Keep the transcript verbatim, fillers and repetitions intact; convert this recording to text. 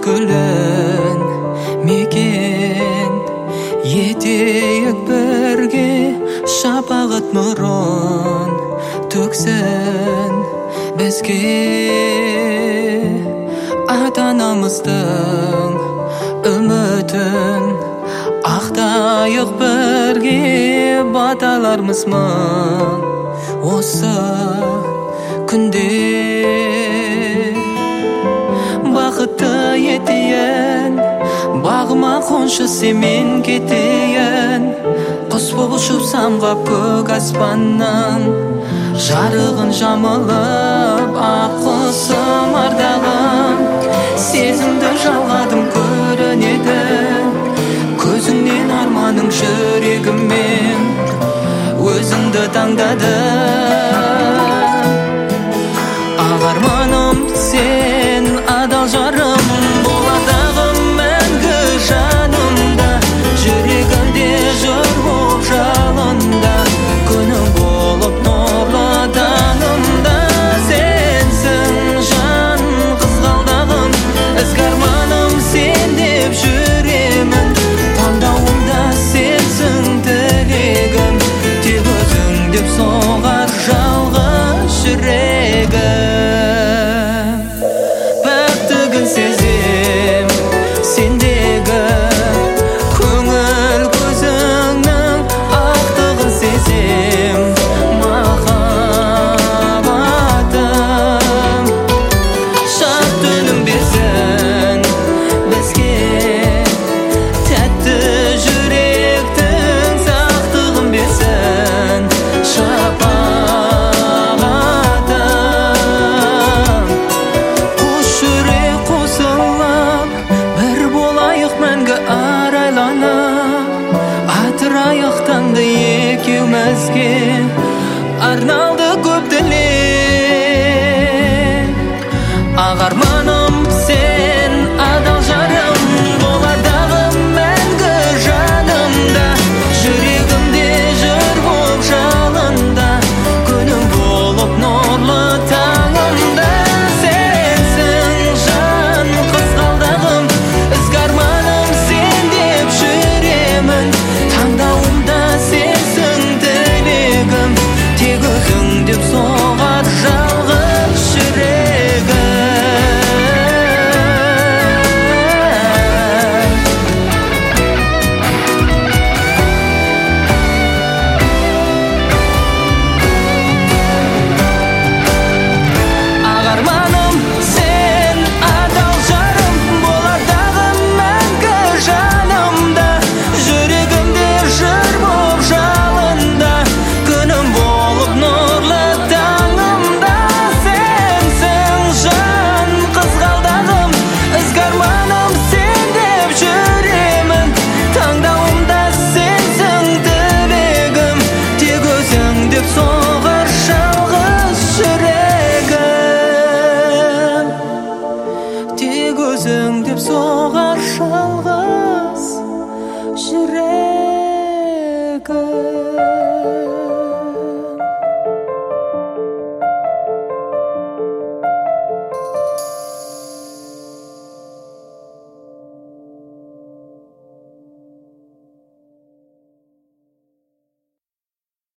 күлін мекен етейік бірге шапағат нұрын төксін бізге ата-анамыздың үмітін ақтайық бірге баталарымыз мың осы күнде бақытты етейін бағыма қоншы семен кетейін құс болып ұшып самғап көк аспанның жарығын жамылып ақ құсым ардағым сезімді жалғадым көрінеді көзіңнен арманың жүрегіммен өзіңді таңдадым ақ арманым сен адал